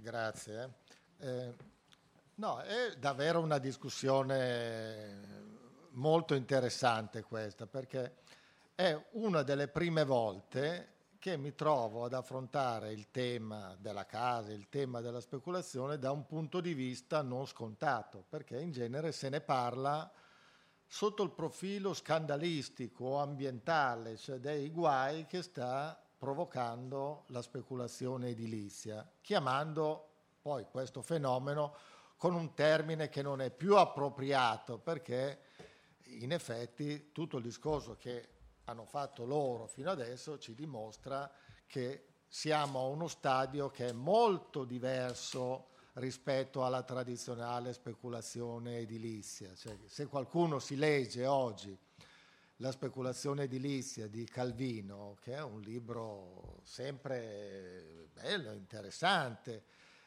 Grazie. No, è davvero una discussione molto interessante questa, perché è una delle prime volte che mi trovo ad affrontare il tema della casa, il tema della speculazione da un punto di vista non scontato, perché in genere se ne parla sotto il profilo scandalistico o ambientale, cioè dei guai che sta provocando la speculazione edilizia, chiamando poi questo fenomeno con un termine che non è più appropriato, perché in effetti tutto il discorso che hanno fatto loro fino adesso ci dimostra che siamo a uno stadio che è molto diverso rispetto alla tradizionale speculazione edilizia. Cioè, se qualcuno si legge oggi La speculazione edilizia di Calvino, che è un libro sempre bello, interessante,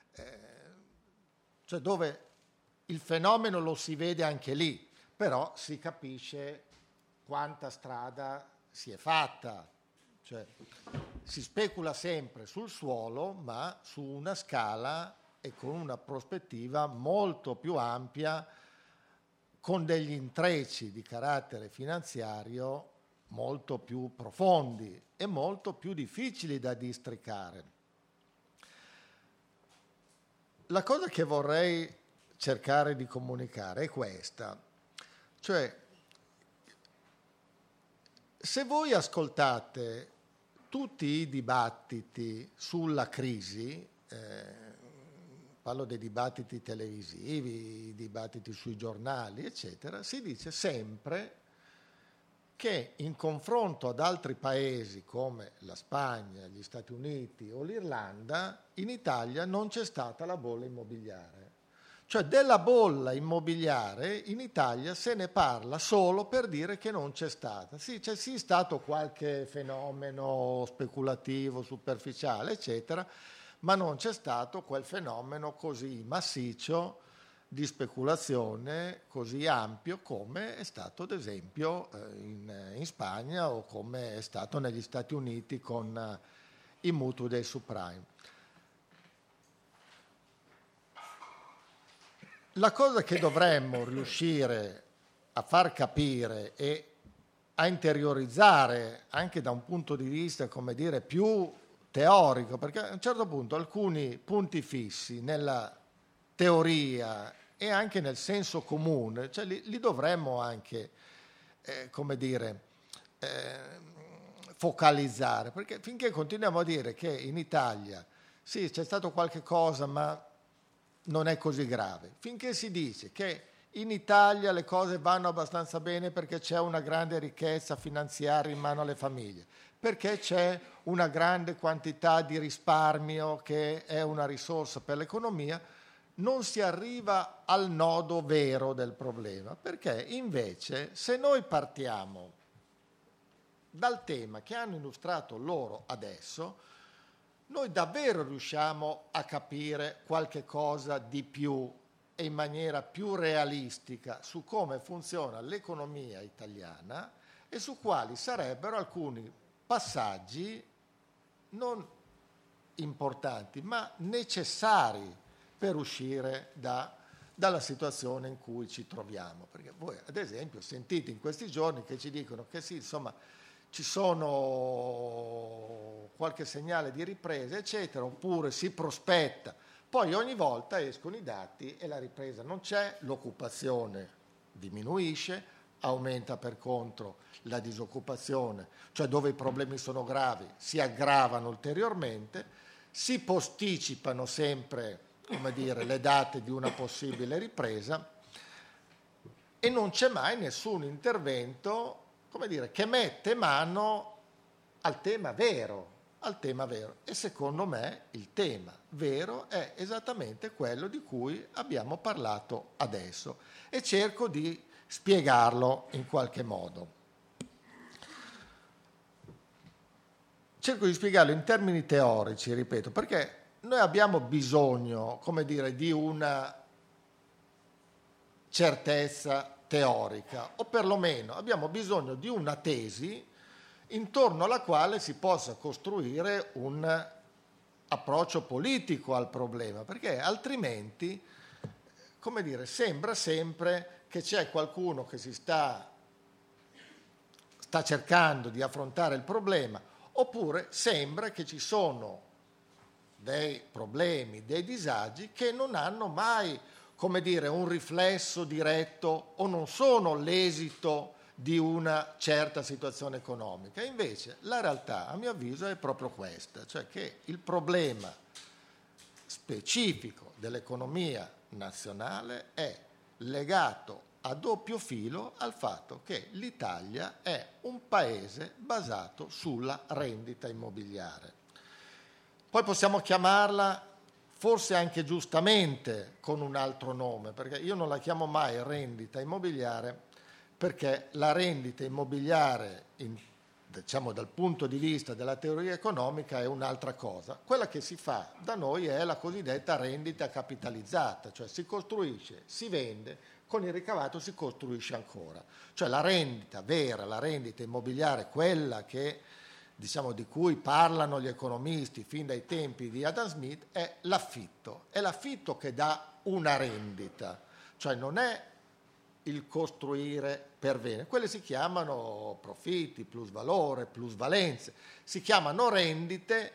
cioè dove il fenomeno lo si vede anche lì, però si capisce quanta strada si è fatta. Cioè, si specula sempre sul suolo, ma su una scala e con una prospettiva molto più ampia, con degli intrecci di carattere finanziario molto più profondi e molto più difficili da districare. La cosa che vorrei cercare di comunicare è questa, cioè se voi ascoltate tutti i dibattiti sulla crisi, parlo dei dibattiti televisivi, i dibattiti sui giornali, eccetera, si dice sempre che in confronto ad altri paesi come la Spagna, gli Stati Uniti o l'Irlanda, in Italia non c'è stata la bolla immobiliare. Cioè della bolla immobiliare in Italia se ne parla solo per dire che non c'è stata. Sì, c'è sì stato qualche fenomeno speculativo, superficiale, eccetera, ma non c'è stato quel fenomeno così massiccio di speculazione, così ampio come è stato ad esempio in Spagna o come è stato negli Stati Uniti con i mutui dei subprime. La cosa che dovremmo riuscire a far capire e a interiorizzare anche da un punto di vista, come dire, più teorico, perché a un certo punto alcuni punti fissi nella teoria e anche nel senso comune, cioè li dovremmo anche, come dire, focalizzare, perché finché continuiamo a dire che in Italia sì c'è stato qualche cosa ma non è così grave, finché si dice che in Italia le cose vanno abbastanza bene perché c'è una grande ricchezza finanziaria in mano alle famiglie, perché c'è una grande quantità di risparmio che è una risorsa per l'economia, non si arriva al nodo vero del problema, perché invece se noi partiamo dal tema che hanno illustrato loro adesso, noi davvero riusciamo a capire qualche cosa di più e in maniera più realistica su come funziona l'economia italiana e su quali sarebbero alcuni passaggi non importanti ma necessari per uscire dalla situazione in cui ci troviamo. Perché voi ad esempio sentite in questi giorni che ci dicono che sì, insomma, ci sono qualche segnale di ripresa, eccetera, oppure si prospetta. Poi ogni volta escono i dati e la ripresa non c'è, l'occupazione diminuisce, aumenta per contro la disoccupazione, cioè dove i problemi sono gravi si aggravano ulteriormente, si posticipano sempre, come dire, le date di una possibile ripresa e non c'è mai nessun intervento, come dire, che mette mano al tema vero, e secondo me il tema vero è esattamente quello di cui abbiamo parlato adesso e cerco di spiegarlo in qualche modo. Cerco di spiegarlo in termini teorici, ripeto, perché noi abbiamo bisogno, come dire, di una certezza teorica, o perlomeno abbiamo bisogno di una tesi intorno alla quale si possa costruire un approccio politico al problema, perché altrimenti, come dire, sembra sempre che c'è qualcuno che sta cercando di affrontare il problema, oppure sembra che ci sono dei problemi, dei disagi che non hanno mai, come dire, un riflesso diretto o non sono l'esito di una certa situazione economica. Invece la realtà, a mio avviso, è proprio questa, cioè che il problema specifico dell'economia nazionale è legato a doppio filo al fatto che l'Italia è un paese basato sulla rendita immobiliare. Poi possiamo chiamarla, forse anche giustamente, con un altro nome, perché io non la chiamo mai rendita immobiliare, perché la rendita immobiliare, diciamo dal punto di vista della teoria economica, è un'altra cosa. Quella che si fa da noi è la cosiddetta rendita capitalizzata, cioè si costruisce, si vende, con il ricavato si costruisce ancora. Cioè la rendita vera, la rendita immobiliare, quella che, diciamo, di cui parlano gli economisti fin dai tempi di Adam Smith, è l'affitto. È l'affitto che dà una rendita, cioè non è il costruire per bene. Quelle si chiamano profitti, plusvalore, plusvalenze. Si chiamano rendite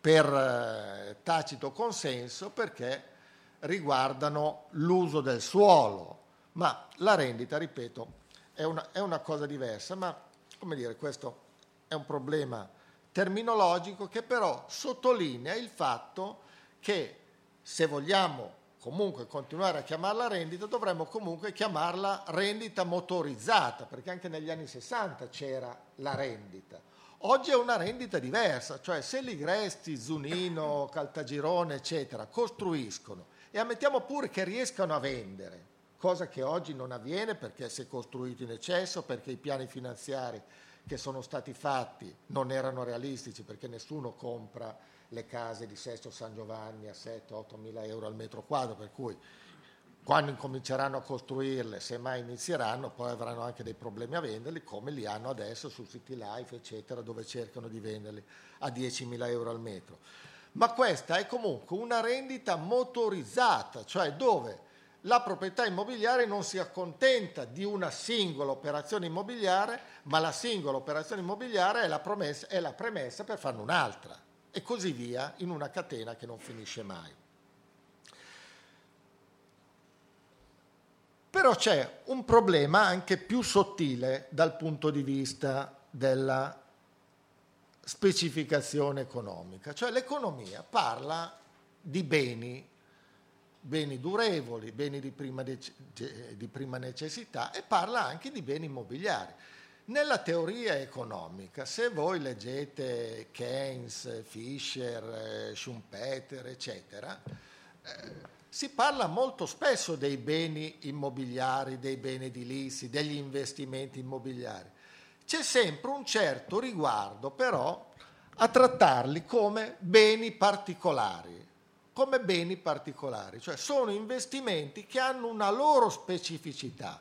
per tacito consenso perché riguardano l'uso del suolo. Ma la rendita, ripeto, è una cosa diversa. Ma, come dire, questo è un problema terminologico che però sottolinea il fatto che se vogliamo comunque continuare a chiamarla rendita, dovremmo comunque chiamarla rendita motorizzata, perché anche negli anni 60 c'era la rendita. Oggi è una rendita diversa, cioè se Ligresti, Zunino, Caltagirone, eccetera, costruiscono e ammettiamo pure che riescano a vendere, cosa che oggi non avviene perché si è costruito in eccesso, perché i piani finanziari che sono stati fatti non erano realistici, perché nessuno compra le case di Sesto San Giovanni a 7-8 mila euro al metro quadro, per cui quando incominceranno a costruirle, se mai inizieranno, poi avranno anche dei problemi a venderli, come li hanno adesso su City Life, eccetera, dove cercano di venderli a 10.000 euro al metro. Ma questa è comunque una rendita motorizzata, cioè dove la proprietà immobiliare non si accontenta di una singola operazione immobiliare, ma la singola operazione immobiliare è la premessa per farne un'altra. E così via in una catena che non finisce mai. Però c'è un problema anche più sottile dal punto di vista della specificazione economica, cioè l'economia parla di beni durevoli, beni di prima necessità e parla anche di beni immobiliari. Nella teoria economica, se voi leggete Keynes, Fisher, Schumpeter, eccetera, si parla molto spesso dei beni immobiliari, dei beni edilizi, degli investimenti immobiliari. C'è sempre un certo riguardo però a trattarli come beni particolari, cioè sono investimenti che hanno una loro specificità.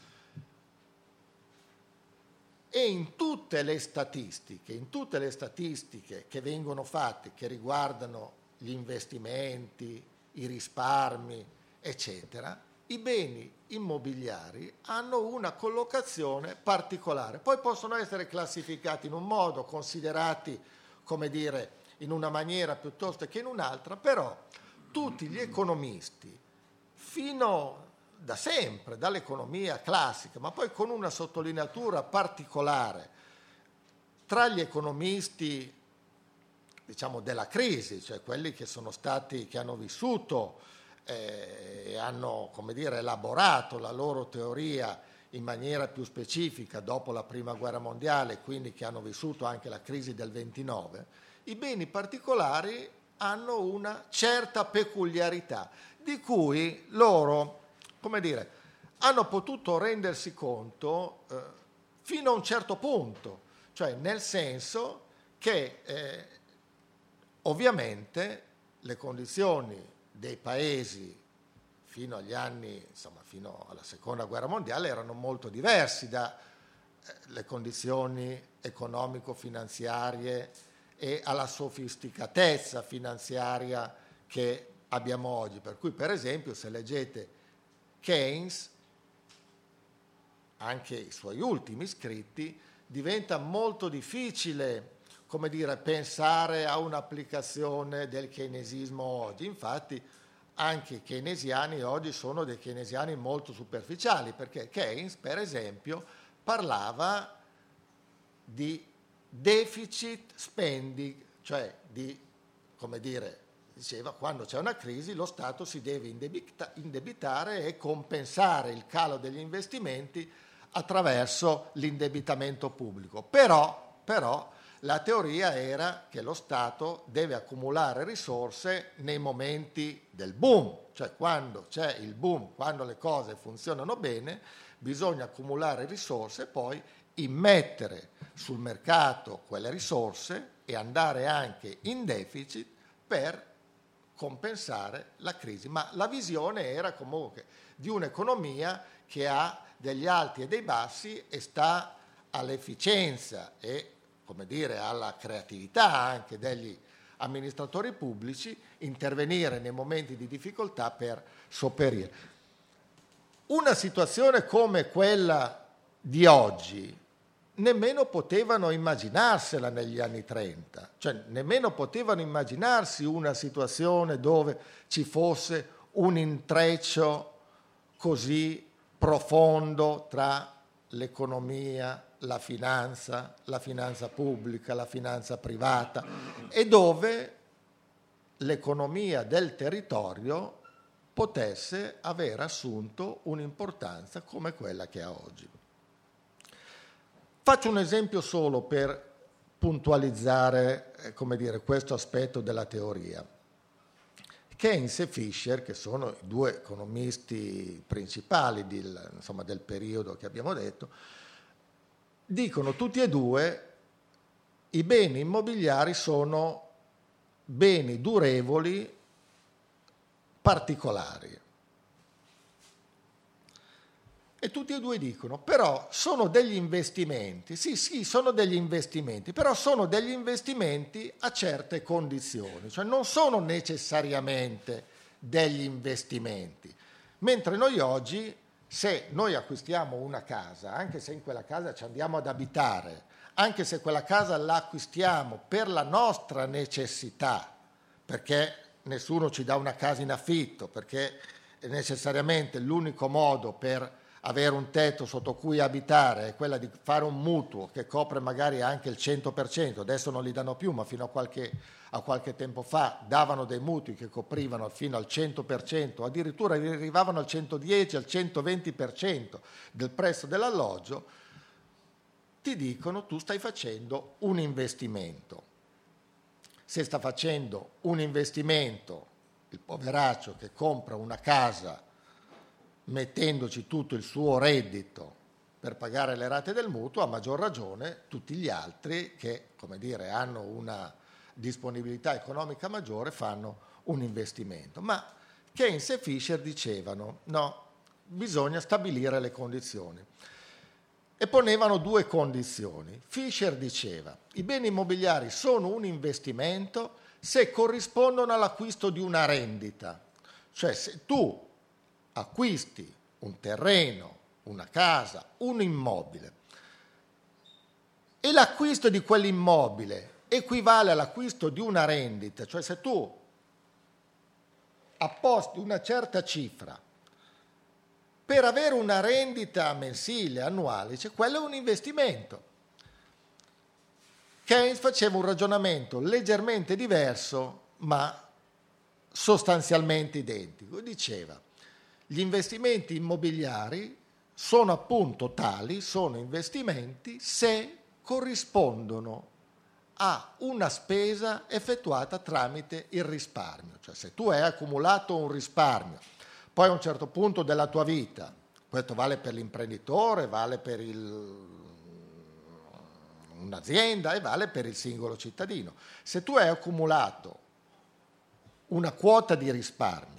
E in tutte le statistiche che vengono fatte, che riguardano gli investimenti, i risparmi, eccetera, i beni immobiliari hanno una collocazione particolare. Poi possono essere classificati in un modo, considerati, come dire, in una maniera piuttosto che in un'altra, però tutti gli economisti, fino da sempre, dall'economia classica, ma poi con una sottolineatura particolare tra gli economisti, diciamo, della crisi, cioè quelli che hanno vissuto e hanno, come dire, elaborato la loro teoria in maniera più specifica dopo la Prima Guerra Mondiale, quindi che hanno vissuto anche la crisi del 29, i beni particolari hanno una certa peculiarità di cui loro, come dire, hanno potuto rendersi conto fino a un certo punto, cioè nel senso che ovviamente le condizioni dei paesi fino agli anni, insomma, fino alla Seconda Guerra Mondiale erano molto diversi dalle condizioni economico-finanziarie e alla sofisticatezza finanziaria che abbiamo oggi. Per cui, per esempio, se leggete Keynes, anche i suoi ultimi scritti, diventa molto difficile, come dire, pensare a un'applicazione del keynesismo oggi. Infatti anche i keynesiani oggi sono dei keynesiani molto superficiali, perché Keynes, per esempio, parlava di deficit spending, cioè di, come dire, diceva, quando c'è una crisi lo Stato si deve indebitare e compensare il calo degli investimenti attraverso l'indebitamento pubblico. Però la teoria era che lo Stato deve accumulare risorse nei momenti del boom, cioè quando c'è il boom, quando le cose funzionano bene, bisogna accumulare risorse e poi immettere sul mercato quelle risorse e andare anche in deficit per compensare la crisi. Ma la visione era comunque di un'economia che ha degli alti e dei bassi e sta all'efficienza e, come dire, alla creatività anche degli amministratori pubblici intervenire nei momenti di difficoltà per sopperire. Una situazione come quella di oggi nemmeno potevano immaginarsela negli anni 30, cioè nemmeno potevano immaginarsi una situazione dove ci fosse un intreccio così profondo tra l'economia, la finanza pubblica, la finanza privata, e dove l'economia del territorio potesse aver assunto un'importanza come quella che ha oggi. Faccio un esempio solo per puntualizzare, come dire, questo aspetto della teoria. Keynes e Fisher, che sono i due economisti principali del periodo che abbiamo detto, dicono tutti e due i beni immobiliari sono beni durevoli particolari. E tutti e due dicono, però sono degli investimenti, sì, sono degli investimenti, però sono degli investimenti a certe condizioni, cioè non sono necessariamente degli investimenti. Mentre noi oggi, se noi acquistiamo una casa, anche se in quella casa ci andiamo ad abitare, anche se quella casa la acquistiamo per la nostra necessità, perché nessuno ci dà una casa in affitto, perché è necessariamente l'unico modo per avere un tetto sotto cui abitare è quella di fare un mutuo che copre magari anche il 100%, adesso non li danno più, ma fino a qualche tempo fa davano dei mutui che coprivano fino al 100%, addirittura arrivavano al 110, al 120% del prezzo dell'alloggio, ti dicono tu stai facendo un investimento. Se sta facendo un investimento il poveraccio che compra una casa mettendoci tutto il suo reddito per pagare le rate del mutuo, a maggior ragione tutti gli altri che, come dire, hanno una disponibilità economica maggiore fanno un investimento. Ma Keynes e Fisher dicevano no, bisogna stabilire le condizioni e ponevano due condizioni. Fisher diceva i beni immobiliari sono un investimento se corrispondono all'acquisto di una rendita, cioè se tu acquisti un terreno, una casa, un immobile e l'acquisto di quell'immobile equivale all'acquisto di una rendita, cioè se tu apposti una certa cifra per avere una rendita mensile, annuale, cioè quello è un investimento. Keynes faceva un ragionamento leggermente diverso, ma sostanzialmente identico. Diceva gli investimenti immobiliari sono appunto tali, sono investimenti se corrispondono a una spesa effettuata tramite il risparmio. Cioè se tu hai accumulato un risparmio, poi a un certo punto della tua vita, questo vale per l'imprenditore, vale per un'azienda e vale per il singolo cittadino, se tu hai accumulato una quota di risparmio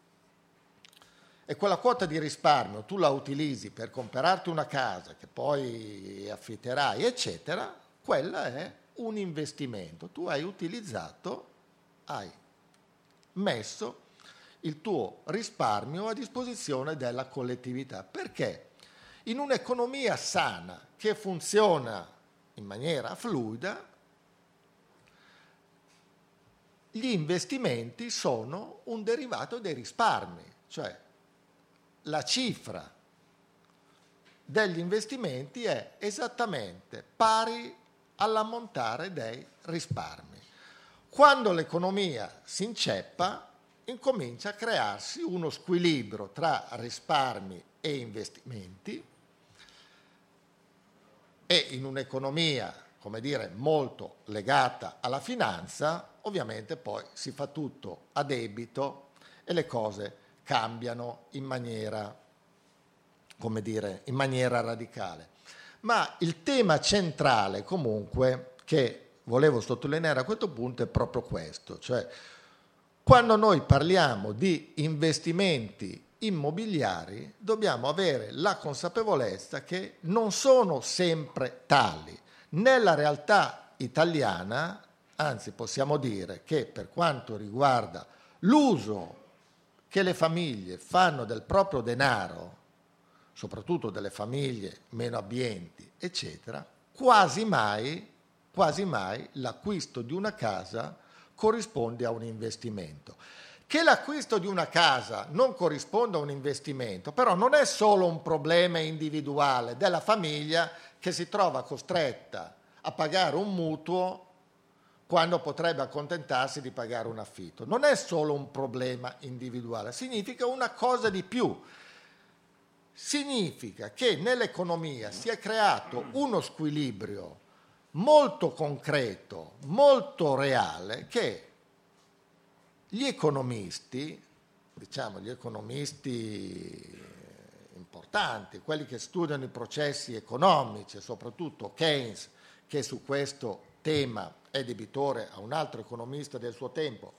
e quella quota di risparmio tu la utilizzi per comprarti una casa che poi affitterai, eccetera, quella è un investimento. Tu hai messo il tuo risparmio a disposizione della collettività. Perché? In un'economia sana che funziona in maniera fluida, gli investimenti sono un derivato dei risparmi, cioè la cifra degli investimenti è esattamente pari all'ammontare dei risparmi. Quando l'economia si inceppa, incomincia a crearsi uno squilibrio tra risparmi e investimenti, e in un'economia, come dire, molto legata alla finanza, ovviamente poi si fa tutto a debito e le cose cambiano in maniera, come dire, in maniera radicale. Ma il tema centrale comunque che volevo sottolineare a questo punto è proprio questo, cioè quando noi parliamo di investimenti immobiliari dobbiamo avere la consapevolezza che non sono sempre tali. Nella realtà italiana, anzi possiamo dire che per quanto riguarda l'uso che le famiglie fanno del proprio denaro, soprattutto delle famiglie meno abbienti, eccetera, quasi mai l'acquisto di una casa corrisponde a un investimento. Che l'acquisto di una casa non corrisponda a un investimento, però non è solo un problema individuale della famiglia che si trova costretta a pagare un mutuo quando potrebbe accontentarsi di pagare un affitto. Non è solo un problema individuale, significa una cosa di più. Significa che nell'economia si è creato uno squilibrio molto concreto, molto reale, che gli economisti, diciamo gli economisti importanti, quelli che studiano i processi economici, soprattutto Keynes, che su questo tema è debitore a un altro economista del suo tempo,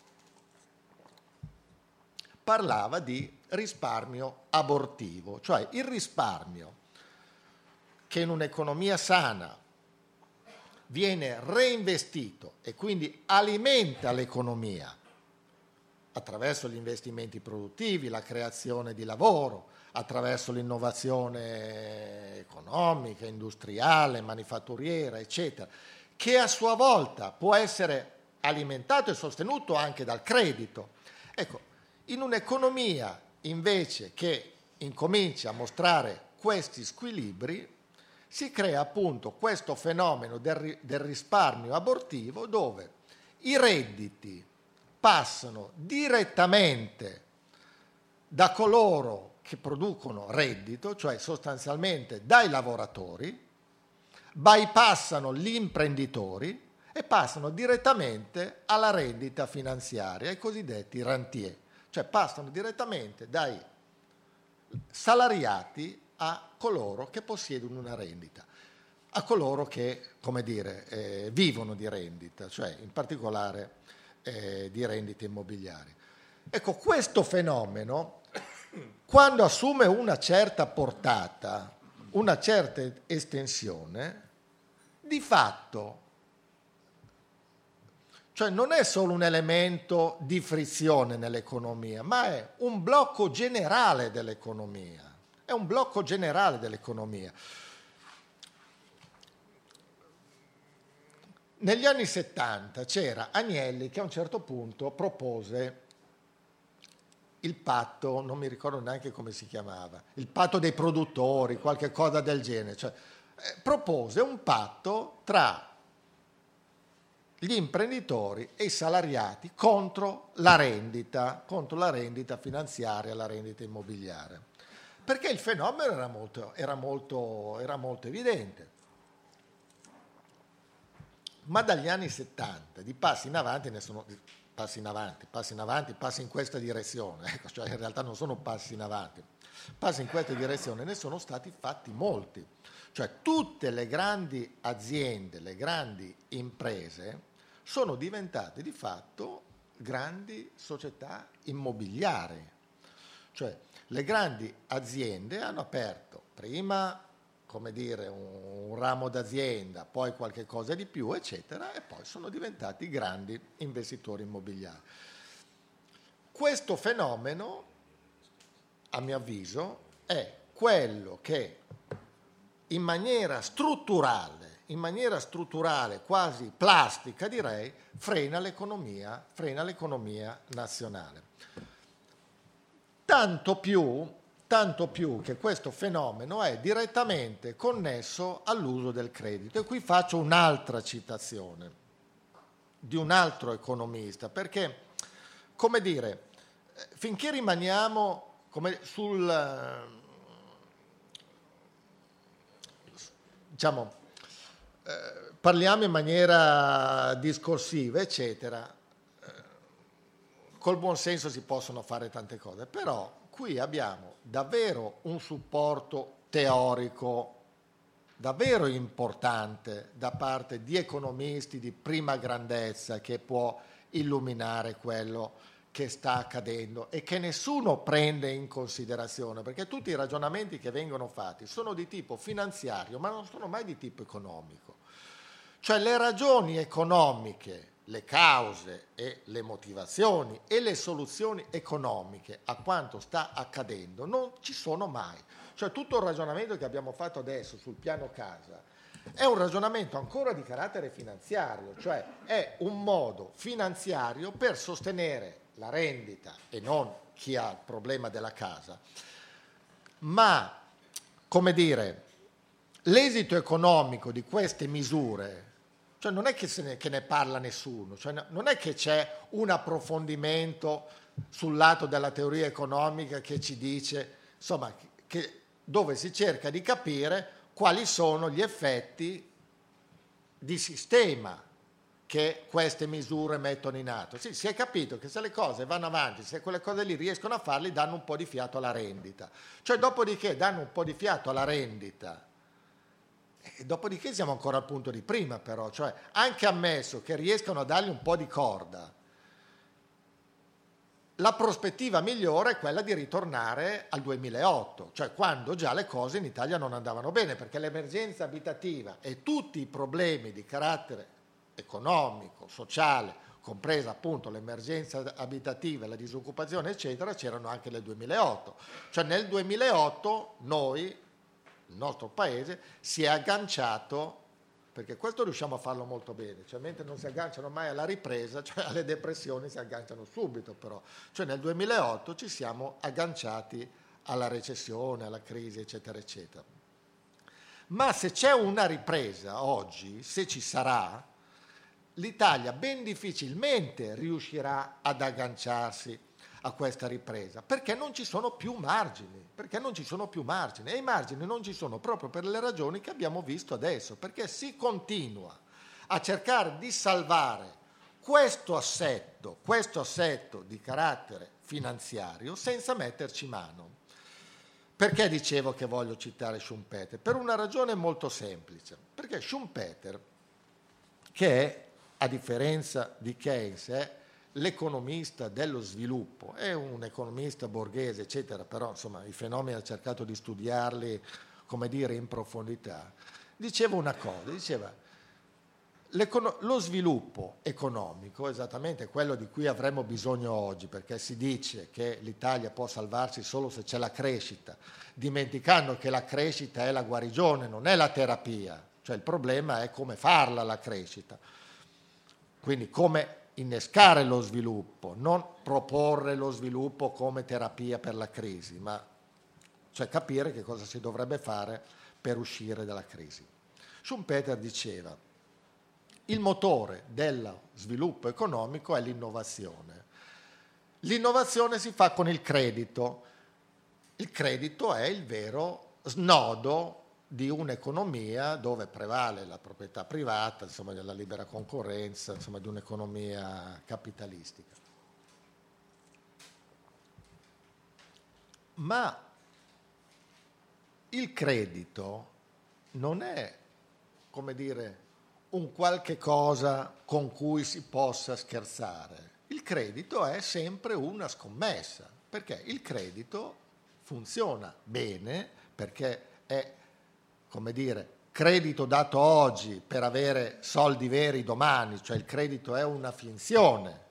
parlava di risparmio abortivo, cioè il risparmio che in un'economia sana viene reinvestito e quindi alimenta l'economia attraverso gli investimenti produttivi, la creazione di lavoro, attraverso l'innovazione economica, industriale, manifatturiera, eccetera, che a sua volta può essere alimentato e sostenuto anche dal credito. Ecco, in un'economia invece che incomincia a mostrare questi squilibri, si crea appunto questo fenomeno del risparmio abortivo, dove i redditi passano direttamente da coloro che producono reddito, cioè sostanzialmente dai lavoratori, bypassano gli imprenditori e passano direttamente alla rendita finanziaria, ai cosiddetti rentier, cioè passano direttamente dai salariati a coloro che possiedono una rendita, a coloro che, come dire, vivono di rendita, cioè in particolare di rendite immobiliari. Ecco, questo fenomeno, quando assume una certa portata, una certa estensione, di fatto, cioè non è solo un elemento di frizione nell'economia, ma è un blocco generale dell'economia. È un blocco generale dell'economia. Negli anni 70 c'era Agnelli che a un certo punto propose il patto, non mi ricordo neanche come si chiamava, il patto dei produttori, qualche cosa del genere, cioè propose un patto tra gli imprenditori e i salariati contro la rendita finanziaria, la rendita immobiliare, perché il fenomeno era molto evidente. Ma dagli anni 70 di passi in avanti passi in questa direzione, ecco, cioè in realtà non sono passi in avanti, passi in questa direzione ne sono stati fatti molti, cioè tutte le grandi aziende, le grandi imprese sono diventate di fatto grandi società immobiliari, cioè le grandi aziende hanno aperto prima come dire, un ramo d'azienda, poi qualche cosa di più, eccetera, e poi sono diventati grandi investitori immobiliari. Questo fenomeno, a mio avviso, è quello che in maniera strutturale, quasi plastica direi, frena l'economia nazionale. Tanto più che questo fenomeno è direttamente connesso all'uso del credito. E qui faccio un'altra citazione di un altro economista, perché, come dire, finché rimaniamo diciamo, parliamo in maniera discorsiva, eccetera, col buon senso si possono fare tante cose, però qui abbiamo davvero un supporto teorico davvero importante da parte di economisti di prima grandezza che può illuminare quello che sta accadendo e che nessuno prende in considerazione, perché tutti i ragionamenti che vengono fatti sono di tipo finanziario, ma non sono mai di tipo economico. Cioè le ragioni economiche, le cause e le motivazioni e le soluzioni economiche a quanto sta accadendo non ci sono mai. Cioè tutto il ragionamento che abbiamo fatto adesso sul piano casa è un ragionamento ancora di carattere finanziario, cioè è un modo finanziario per sostenere la rendita e non chi ha il problema della casa. Ma, come dire, l'esito economico di queste misure, cioè non è che ne parla nessuno, cioè non è che c'è un approfondimento sul lato della teoria economica che ci dice, insomma, dove si cerca di capire quali sono gli effetti di sistema che queste misure mettono in atto. Sì, si è capito che se le cose vanno avanti, se quelle cose lì riescono a farli, danno un po' di fiato alla rendita. Cioè, dopodiché danno un po' di fiato alla rendita. E dopodiché siamo ancora al punto di prima, però. Cioè, anche ammesso che riescano a dargli un po' di corda, la prospettiva migliore è quella di ritornare al 2008, cioè quando già le cose in Italia non andavano bene, perché l'emergenza abitativa e tutti i problemi di carattere economico, sociale, compresa appunto l'emergenza abitativa, la disoccupazione, eccetera, c'erano anche nel 2008. Cioè nel 2008 noi, il nostro paese, si è agganciato, perché questo riusciamo a farlo molto bene, cioè mentre non si agganciano mai alla ripresa, cioè alle depressioni si agganciano subito però. Cioè nel 2008 ci siamo agganciati alla recessione, alla crisi, eccetera, eccetera. Ma se c'è una ripresa oggi, se ci sarà, l'Italia ben difficilmente riuscirà ad agganciarsi a questa ripresa, perché non ci sono più margini, e i margini non ci sono proprio per le ragioni che abbiamo visto adesso, perché si continua a cercare di salvare questo assetto di carattere finanziario senza metterci mano. Perché dicevo che voglio citare Schumpeter? Per una ragione molto semplice, perché Schumpeter, che è, a differenza di Keynes, è l'economista dello sviluppo, è un economista borghese, eccetera, però insomma i fenomeni ha cercato di studiarli, come dire, in profondità. Diceva una cosa, diceva lo sviluppo economico, esattamente quello di cui avremmo bisogno oggi, perché si dice che l'Italia può salvarsi solo se c'è la crescita, dimenticando che la crescita è la guarigione, non è la terapia, cioè il problema è come farla la crescita. Quindi come innescare lo sviluppo, non proporre lo sviluppo come terapia per la crisi, ma cioè capire che cosa si dovrebbe fare per uscire dalla crisi. Schumpeter diceva: il motore dello sviluppo economico è l'innovazione. L'innovazione si fa con il credito. Il credito è il vero snodo di un'economia dove prevale la proprietà privata, insomma, della libera concorrenza, insomma, di un'economia capitalistica. Ma il credito non è, come dire, un qualche cosa con cui si possa scherzare. Il credito è sempre una scommessa, perché il credito funziona bene, perché è come dire, credito dato oggi per avere soldi veri domani, cioè il credito è una finzione,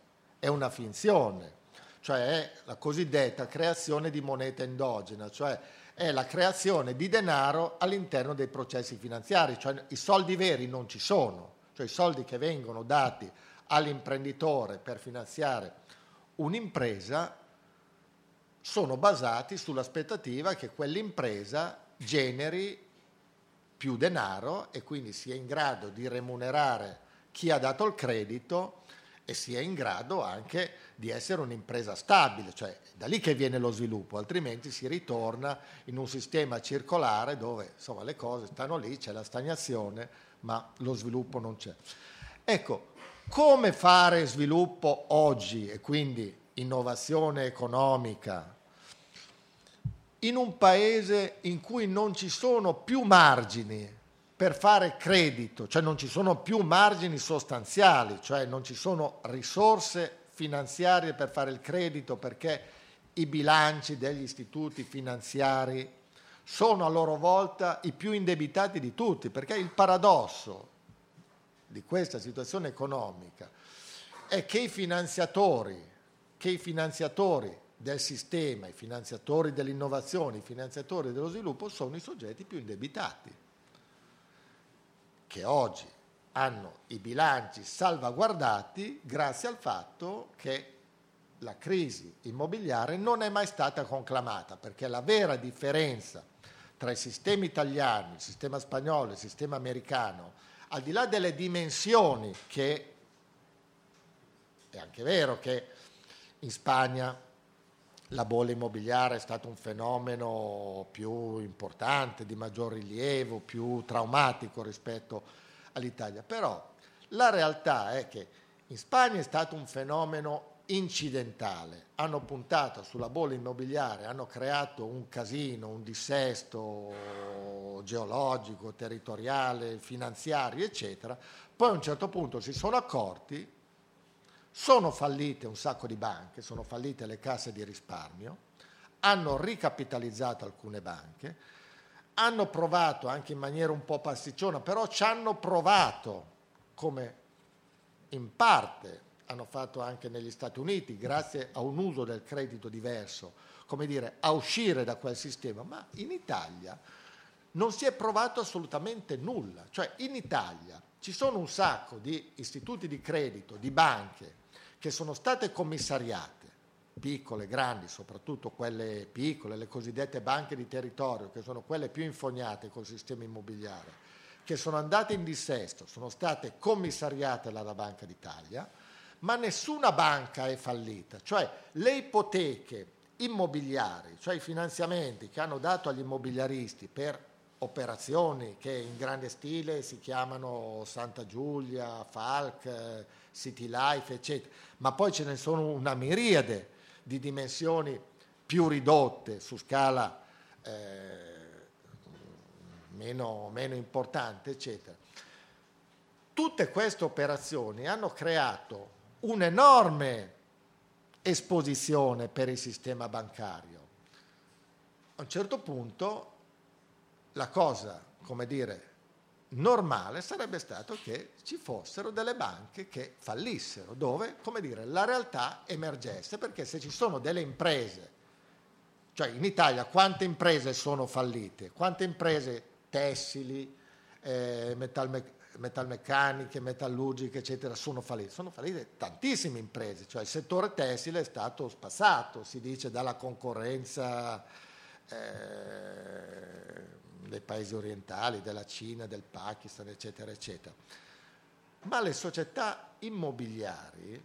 cioè è la cosiddetta creazione di moneta endogena, cioè è la creazione di denaro all'interno dei processi finanziari, cioè i soldi veri non ci sono, cioè i soldi che vengono dati all'imprenditore per finanziare un'impresa sono basati sull'aspettativa che quell'impresa generi più denaro e quindi sia in grado di remunerare chi ha dato il credito e sia in grado anche di essere un'impresa stabile, cioè da lì che viene lo sviluppo, altrimenti si ritorna in un sistema circolare dove insomma le cose stanno lì, c'è la stagnazione, ma lo sviluppo non c'è. Ecco, come fare sviluppo oggi e quindi innovazione economica in un paese in cui non ci sono più margini per fare credito, cioè non ci sono più margini sostanziali, cioè non ci sono risorse finanziarie per fare il credito perché i bilanci degli istituti finanziari sono a loro volta i più indebitati di tutti, perché il paradosso di questa situazione economica è che i finanziatori del sistema, i finanziatori dell'innovazione, i finanziatori dello sviluppo sono i soggetti più indebitati, che oggi hanno i bilanci salvaguardati grazie al fatto che la crisi immobiliare non è mai stata conclamata, perché la vera differenza tra il sistema italiano, il sistema spagnolo e il sistema americano, al di là delle dimensioni, che è anche vero che in Spagna la bolla immobiliare è stato un fenomeno più importante, di maggior rilievo, più traumatico rispetto all'Italia, però la realtà è che in Spagna è stato un fenomeno incidentale, hanno puntato sulla bolla immobiliare, hanno creato un casino, un dissesto geologico, territoriale, finanziario, eccetera, poi a un certo punto si sono accorti. Sono fallite un sacco di banche, sono fallite le casse di risparmio, hanno ricapitalizzato alcune banche, hanno provato anche in maniera un po' pasticciona, però ci hanno provato, come in parte hanno fatto anche negli Stati Uniti, grazie a un uso del credito diverso, come dire, a uscire da quel sistema, ma in Italia non si è provato assolutamente nulla, cioè in Italia ci sono un sacco di istituti di credito, di banche, che sono state commissariate, piccole, grandi, soprattutto quelle piccole, le cosiddette banche di territorio, che sono quelle più infognate col sistema immobiliare, che sono andate in dissesto, sono state commissariate dalla Banca d'Italia, ma nessuna banca è fallita, cioè le ipoteche immobiliari, cioè i finanziamenti che hanno dato agli immobiliaristi per operazioni che in grande stile si chiamano Santa Giulia, Falc, City Life, eccetera, ma poi ce ne sono una miriade di dimensioni più ridotte su scala meno importante, eccetera. Tutte queste operazioni hanno creato un'enorme esposizione per il sistema bancario. A un certo punto la cosa, come dire, normale sarebbe stato che ci fossero delle banche che fallissero, dove, come dire, la realtà emergesse, perché se ci sono delle imprese, cioè in Italia quante imprese sono fallite, quante imprese tessili, metalmeccaniche, metallurgiche, eccetera, sono fallite tantissime imprese, cioè il settore tessile è stato spazzato, si dice, dalla concorrenza dei paesi orientali, della Cina, del Pakistan, eccetera, eccetera. Ma le società immobiliari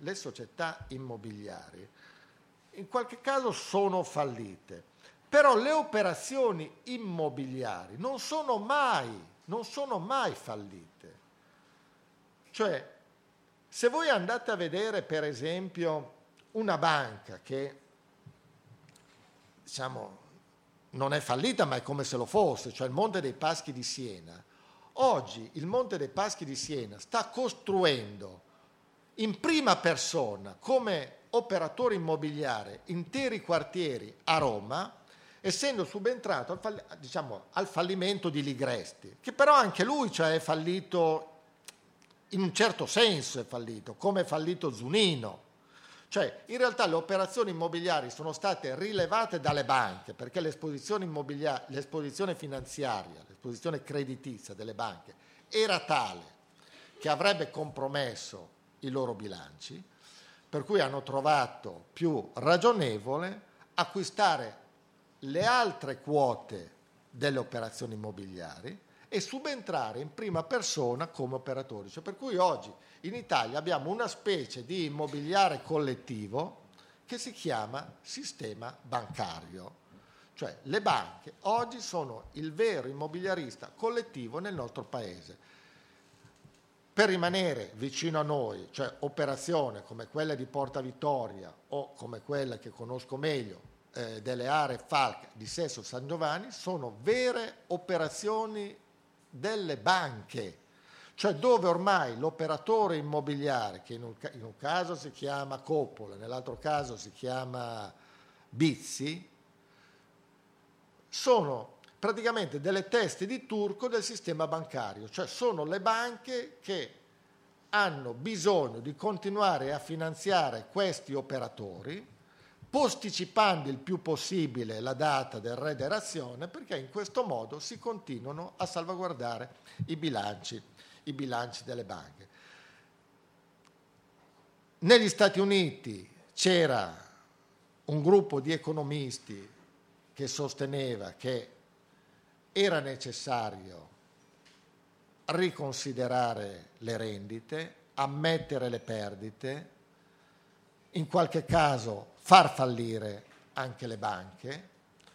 in qualche caso sono fallite, però le operazioni immobiliari non sono mai fallite. Cioè, se voi andate a vedere, per esempio, una banca che, diciamo, non è fallita, ma è come se lo fosse, cioè il Monte dei Paschi di Siena. Oggi il Monte dei Paschi di Siena sta costruendo in prima persona, come operatore immobiliare, interi quartieri a Roma, essendo subentrato al fallimento di Ligresti, che però anche lui è fallito, in un certo senso è fallito, come è fallito Zunino. Cioè, in realtà le operazioni immobiliari sono state rilevate dalle banche, perché l'esposizione finanziaria, l'esposizione creditizia delle banche era tale che avrebbe compromesso i loro bilanci, per cui hanno trovato più ragionevole acquistare le altre quote delle operazioni immobiliari e subentrare in prima persona come operatori. Cioè, per cui oggi in Italia abbiamo una specie di immobiliare collettivo che si chiama sistema bancario. Cioè le banche oggi sono il vero immobiliarista collettivo nel nostro paese. Per rimanere vicino a noi, cioè operazioni come quelle di Porta Vittoria o come quella che conosco meglio, delle aree Falck di Sesto San Giovanni, sono vere operazioni delle banche, cioè dove ormai l'operatore immobiliare, che in un caso si chiama Coppola, nell'altro caso si chiama Bizzi, sono praticamente delle teste di turco del sistema bancario, cioè sono le banche che hanno bisogno di continuare a finanziare questi operatori, posticipando il più possibile la data del rederazione, perché in questo modo si continuano a salvaguardare i bilanci delle banche. Negli Stati Uniti c'era un gruppo di economisti che sosteneva che era necessario riconsiderare le rendite, ammettere le perdite, in qualche caso far fallire anche le banche,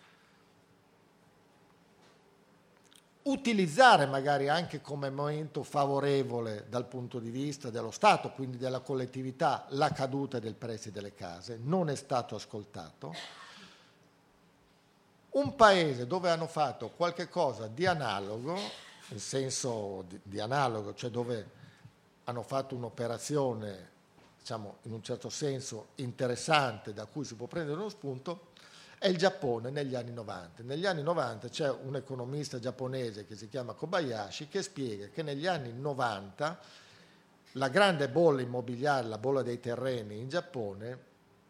utilizzare magari anche come momento favorevole dal punto di vista dello Stato, quindi della collettività, la caduta del prezzo delle case. Non è stato ascoltato. Un paese dove hanno fatto qualche cosa di analogo, nel senso di analogo, cioè dove hanno fatto un'operazione, diciamo, in un certo senso interessante da cui si può prendere uno spunto, è il Giappone negli anni 90. Negli anni 90 c'è un economista giapponese che si chiama Kobayashi che spiega che negli anni 90 la grande bolla immobiliare, la bolla dei terreni in Giappone,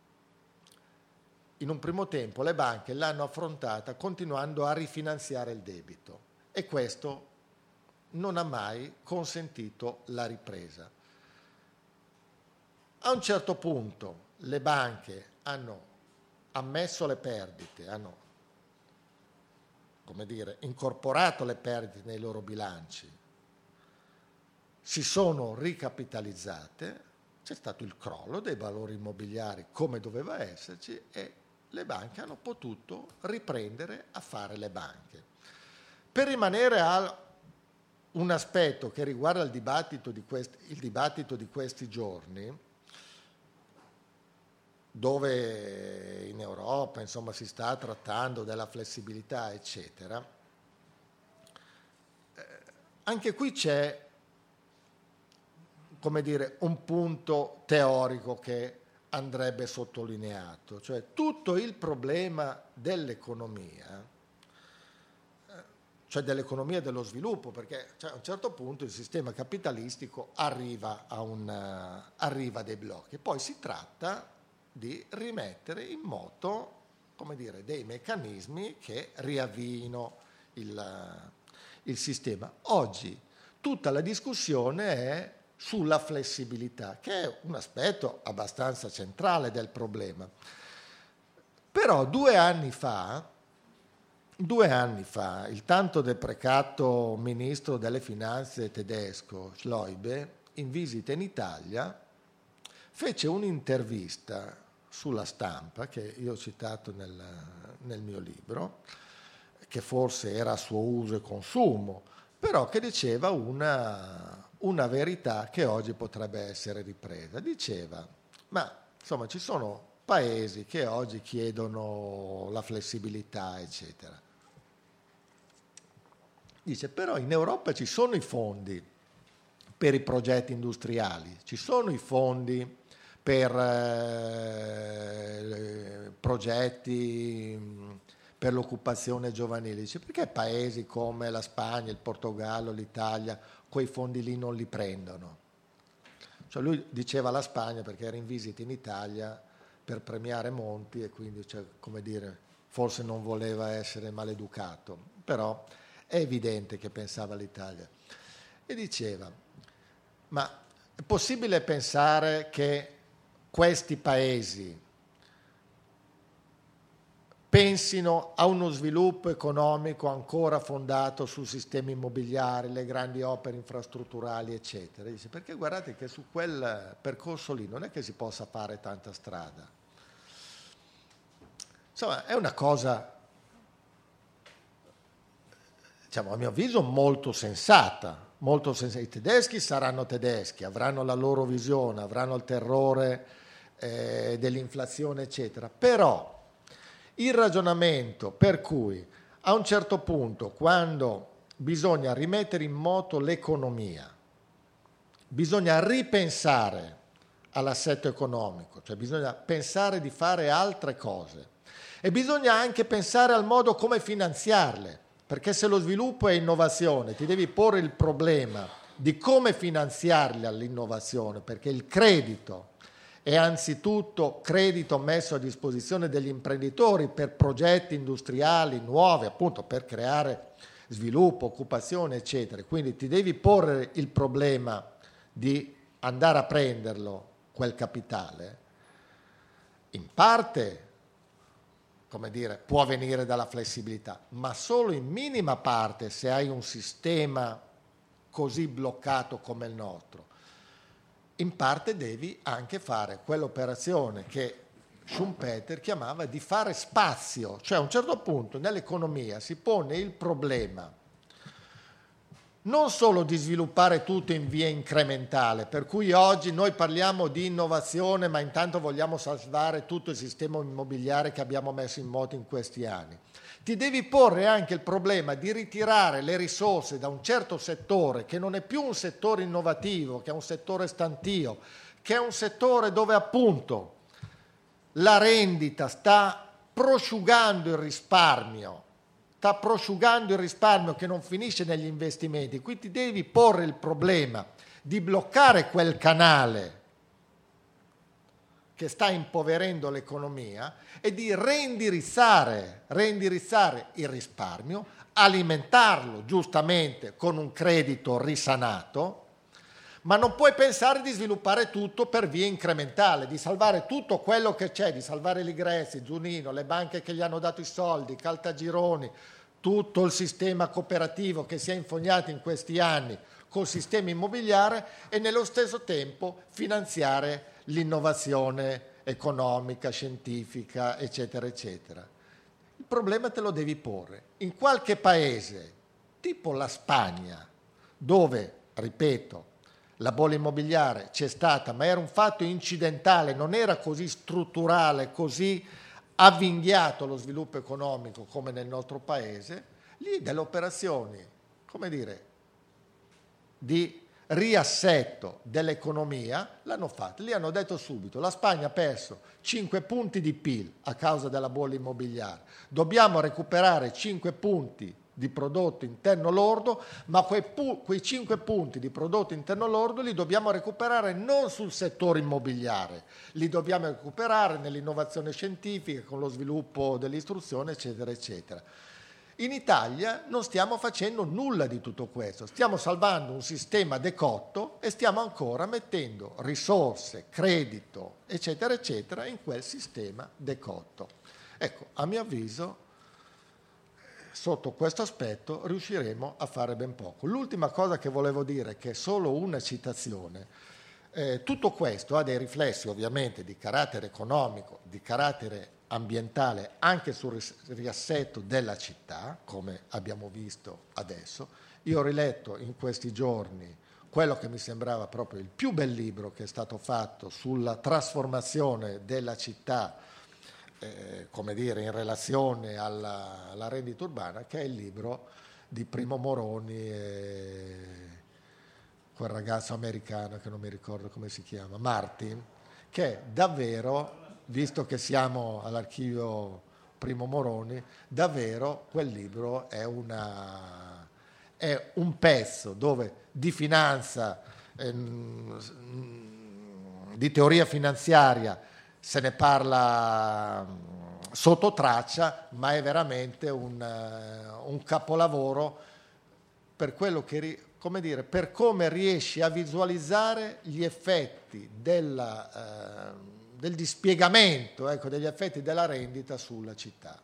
in un primo tempo le banche l'hanno affrontata continuando a rifinanziare il debito e questo non ha mai consentito la ripresa. A un certo punto le banche hanno ammesso le perdite, hanno, come dire, incorporato le perdite nei loro bilanci, si sono ricapitalizzate, c'è stato il crollo dei valori immobiliari come doveva esserci e le banche hanno potuto riprendere a fare le banche. Per rimanere a un aspetto che riguarda il dibattito di questi giorni, dove in Europa insomma si sta trattando della flessibilità eccetera, anche qui c'è, come dire, un punto teorico che andrebbe sottolineato, cioè tutto il problema dell'economia, cioè dell'economia dello sviluppo, perché a un certo punto il sistema capitalistico arriva a dei blocchi, poi si tratta di rimettere in moto, come dire, dei meccanismi che riavvino il sistema. Oggi tutta la discussione è sulla flessibilità, che è un aspetto abbastanza centrale del problema. Però 2 anni fa, il tanto deprecato ministro delle finanze tedesco, Schäuble, in visita in Italia, fece un'intervista sulla Stampa, che io ho citato nel mio libro, che forse era a suo uso e consumo, però che diceva una verità che oggi potrebbe essere ripresa. Diceva, ma insomma ci sono paesi che oggi chiedono la flessibilità, eccetera. Dice, però in Europa ci sono i fondi per i progetti industriali, ci sono i fondi per progetti per l'occupazione giovanile. Dice, perché paesi come la Spagna, il Portogallo, l'Italia, quei fondi lì non li prendono? Cioè lui diceva la Spagna perché era in visita in Italia per premiare Monti e quindi, cioè, come dire, forse non voleva essere maleducato, però è evidente che pensava all'Italia. E diceva, ma è possibile pensare che questi paesi pensino a uno sviluppo economico ancora fondato sul sistema immobiliare, le grandi opere infrastrutturali, eccetera? Dice, perché guardate che su quel percorso lì non è che si possa fare tanta strada. Insomma, è una cosa, diciamo, a mio avviso molto sensata. I tedeschi saranno tedeschi, avranno la loro visione, avranno il terrore dell'inflazione, eccetera. Però il ragionamento per cui a un certo punto, quando bisogna rimettere in moto l'economia, bisogna ripensare all'assetto economico, cioè bisogna pensare di fare altre cose e bisogna anche pensare al modo come finanziarle, perché se lo sviluppo è innovazione, ti devi porre il problema di come finanziarle all'innovazione, perché il credito è anzitutto credito messo a disposizione degli imprenditori per progetti industriali nuovi, appunto per creare sviluppo, occupazione, eccetera. Quindi ti devi porre il problema di andare a prenderlo, quel capitale. In parte, come dire, può venire dalla flessibilità, ma solo in minima parte se hai un sistema così bloccato come il nostro. In parte devi anche fare quell'operazione che Schumpeter chiamava di fare spazio, cioè a un certo punto nell'economia si pone il problema non solo di sviluppare tutto in via incrementale, per cui oggi noi parliamo di innovazione ma intanto vogliamo salvare tutto il sistema immobiliare che abbiamo messo in moto in questi anni. Ti devi porre anche il problema di ritirare le risorse da un certo settore che non è più un settore innovativo, che è un settore stantio, che è un settore dove appunto la rendita sta prosciugando il risparmio che non finisce negli investimenti. Qui ti devi porre il problema di bloccare quel canale che sta impoverendo l'economia e di reindirizzare il risparmio, alimentarlo giustamente con un credito risanato, ma non puoi pensare di sviluppare tutto per via incrementale, di salvare tutto quello che c'è, di salvare l'Igressi, Giunino, le banche che gli hanno dato i soldi, Caltagironi, tutto il sistema cooperativo che si è infognato in questi anni col sistema immobiliare e nello stesso tempo finanziare l'innovazione economica, scientifica, eccetera, eccetera. Il problema te lo devi porre. In qualche paese, tipo la Spagna, dove, ripeto, la bolla immobiliare c'è stata, ma era un fatto incidentale, non era così strutturale, così avvinghiato lo sviluppo economico come nel nostro paese, lì delle operazioni, come dire, di riassetto dell'economia l'hanno fatta. Lì hanno detto subito, la Spagna ha perso 5 punti di PIL a causa della bolla immobiliare, dobbiamo recuperare 5 punti di prodotto interno lordo, ma quei 5 punti di prodotto interno lordo li dobbiamo recuperare non sul settore immobiliare, li dobbiamo recuperare nell'innovazione scientifica, con lo sviluppo dell'istruzione, eccetera, eccetera. In Italia non stiamo facendo nulla di tutto questo, stiamo salvando un sistema decotto e stiamo ancora mettendo risorse, credito, eccetera, eccetera, in quel sistema decotto. Ecco, a mio avviso, sotto questo aspetto riusciremo a fare ben poco. L'ultima cosa che volevo dire, che è solo una citazione, tutto questo ha dei riflessi ovviamente di carattere economico, di carattere ambientale, anche sul riassetto della città, come abbiamo visto adesso. Io ho riletto in questi giorni quello che mi sembrava proprio il più bel libro che è stato fatto sulla trasformazione della città, come dire, in relazione alla rendita urbana, che è il libro di Primo Moroni e quel ragazzo americano che non mi ricordo come si chiama, Martin, che è davvero, visto che siamo all'archivio Primo Moroni, davvero quel libro è un pezzo dove di finanza, di teoria finanziaria se ne parla sotto traccia, ma è veramente un capolavoro per quello che, come dire, per come riesci a visualizzare gli effetti del dispiegamento, ecco, degli effetti della rendita sulla città.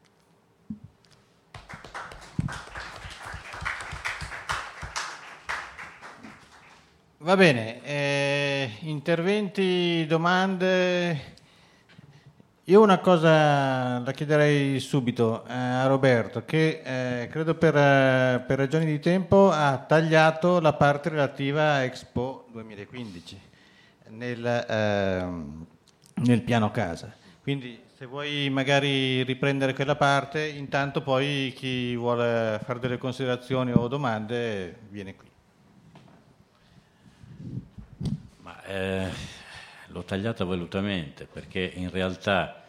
Va bene, interventi, domande? Io una cosa la chiederei subito a Roberto, che credo per ragioni di tempo ha tagliato la parte relativa a Expo 2015 nel piano casa. Quindi se vuoi magari riprendere quella parte, intanto poi chi vuole fare delle considerazioni o domande viene qui. L'ho tagliata volutamente perché in realtà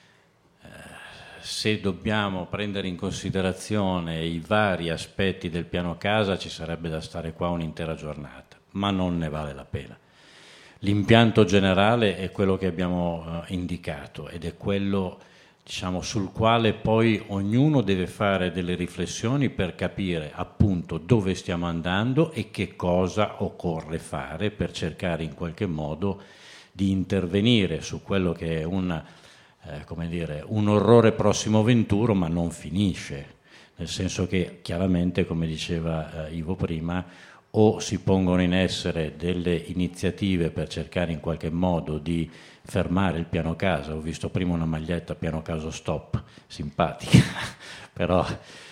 se dobbiamo prendere in considerazione i vari aspetti del piano casa ci sarebbe da stare qua un'intera giornata, ma non ne vale la pena. L'impianto generale è quello che abbiamo indicato ed è quello, diciamo, sul quale poi ognuno deve fare delle riflessioni per capire appunto dove stiamo andando e che cosa occorre fare per cercare in qualche modo di intervenire su quello che è un orrore prossimo venturo, ma non finisce, nel senso che chiaramente, come diceva Ivo prima, o si pongono in essere delle iniziative per cercare in qualche modo di fermare il piano casa. Ho visto prima una maglietta piano casa stop, simpatica, però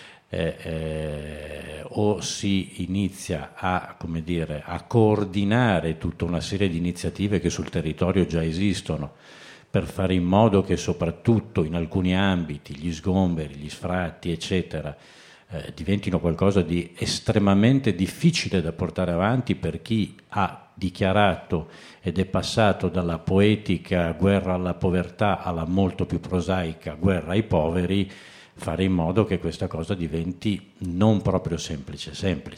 o si inizia a coordinare tutta una serie di iniziative che sul territorio già esistono per fare in modo che soprattutto in alcuni ambiti gli sgomberi, gli sfratti eccetera diventino qualcosa di estremamente difficile da portare avanti per chi ha dichiarato ed è passato dalla poetica guerra alla povertà alla molto più prosaica guerra ai poveri, fare in modo che questa cosa diventi non proprio semplice.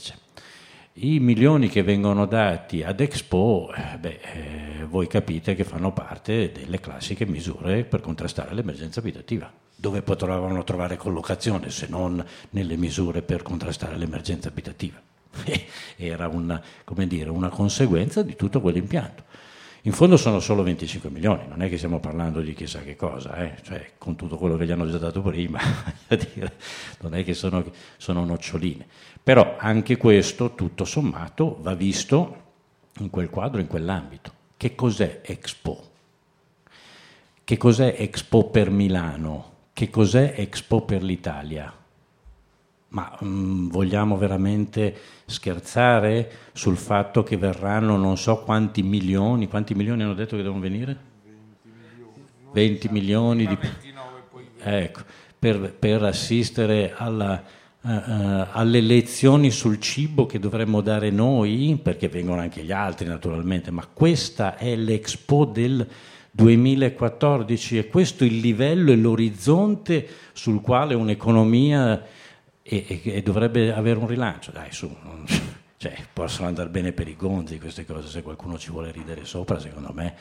I milioni che vengono dati ad Expo, voi capite che fanno parte delle classiche misure per contrastare l'emergenza abitativa. Dove potevano trovare collocazione se non nelle misure per contrastare l'emergenza abitativa? Era una conseguenza di tutto quell'impianto. In fondo sono solo 25 milioni, non è che stiamo parlando di chissà che cosa, cioè, con tutto quello che gli hanno già dato prima, non è che sono noccioline. Però anche questo, tutto sommato, va visto in quel quadro, in quell'ambito. Che cos'è Expo? Che cos'è Expo per Milano? Che cos'è Expo per l'Italia? Ma vogliamo veramente scherzare sul fatto che verranno non so quanti milioni hanno detto che devono venire? 20 milioni di... Ecco, per assistere alle lezioni sul cibo che dovremmo dare noi, perché vengono anche gli altri naturalmente, ma questa è l'Expo del 2014 e questo il livello e l'orizzonte sul quale un'economia e dovrebbe avere un rilancio. Dai, su, cioè, possono andare bene per i gonzi queste cose, se qualcuno ci vuole ridere sopra, secondo me